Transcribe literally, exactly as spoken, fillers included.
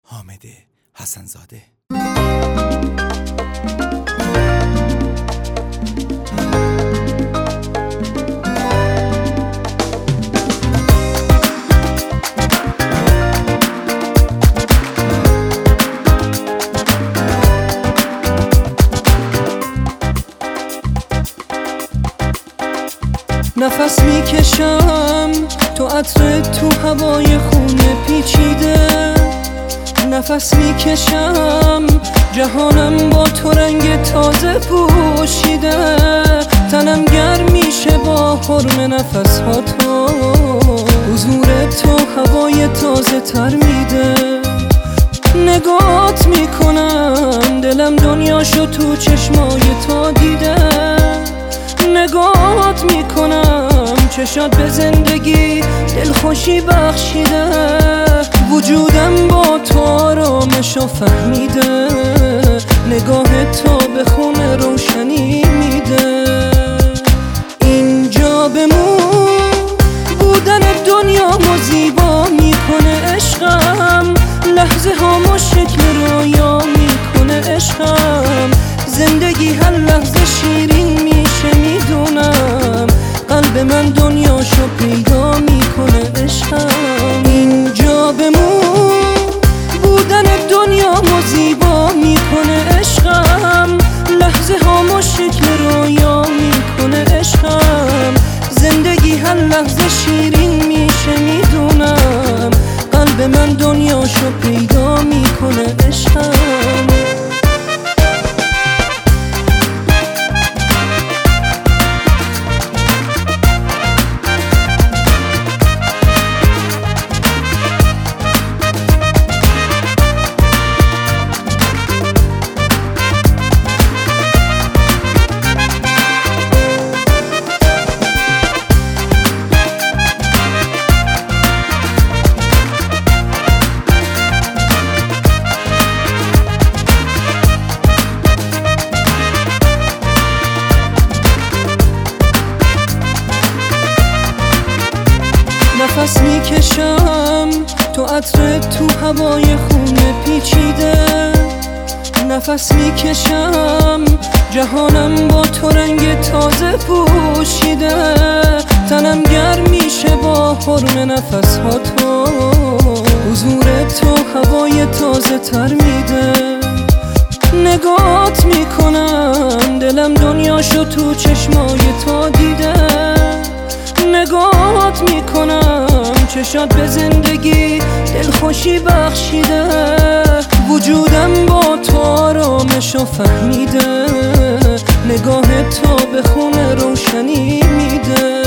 حامد حسن‌زاده. نفس میکشم تو عطر تو هوای خونه پیچیده، نفس میکشم جهانم با تو رنگ تازه پوشیده، تنم گرم میشه با حرم نفس ها تو، حضور تو هوای تازه تر میده، نگات میکنم دلم دنیاشو تو چشمای تو دیده، نگات میکنم چشات به زندگی دلخوشی بخشیده، وجودم با تو آرامشو فهمیده، نگاه تو به خونه روشنی میده. اینجا بمون بودن دنیامو زیبا میکنه عشقم، لحظه هامو شکل رویا میکنه عشقم، زندگی هر لحظه شیرین میشه میدونم، قلب من دنیاشو پیدا میکنه عشقم. اینجا بمون بودن دنیامو زیبا میکنه عشقم، لحظه هامو شکل رویا میکنه عشقم، زندگی هر لحظه شیرین میشه میدونم، قلب من دنیاشو پیدا میکنه عشقم. نفس میکشم تو عطر تو هوای خونه پیچیده، نفس میکشم جهانم با تو رنگ تازه پوشیده، تنم گرم میشه با حرم نفس ها تو، حضور تو هوای تازه تر میده، نگات میکنم دلم دنیاشو تو چشمای تو دیده، نگات میکنم چشات به زندگی دلخوشی بخشیده، وجودم با تو آرامشو فهمیده، نگاه تو به خونه روشنی میده.